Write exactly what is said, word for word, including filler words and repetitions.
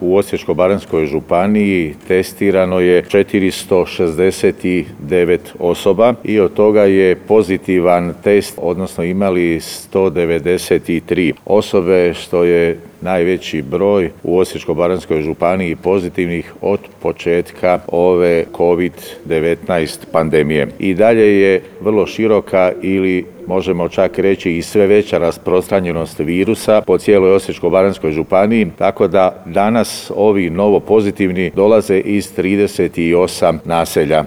U Osječko-baranjskoj županiji testirano je četiristo šezdeset devet osoba i od toga je pozitivan test, odnosno imali sto devedeset tri osobe, što je najveći broj u Osječko-baranjskoj županiji pozitivnih od početka ove kovid devetnaest pandemije. I dalje je vrlo široka ili možemo čak reći i sve veća rasprostranjenost virusa po cijeloj Osječko-baranjskoj županiji, tako da danas ovi novo pozitivni dolaze iz trideset osam naselja.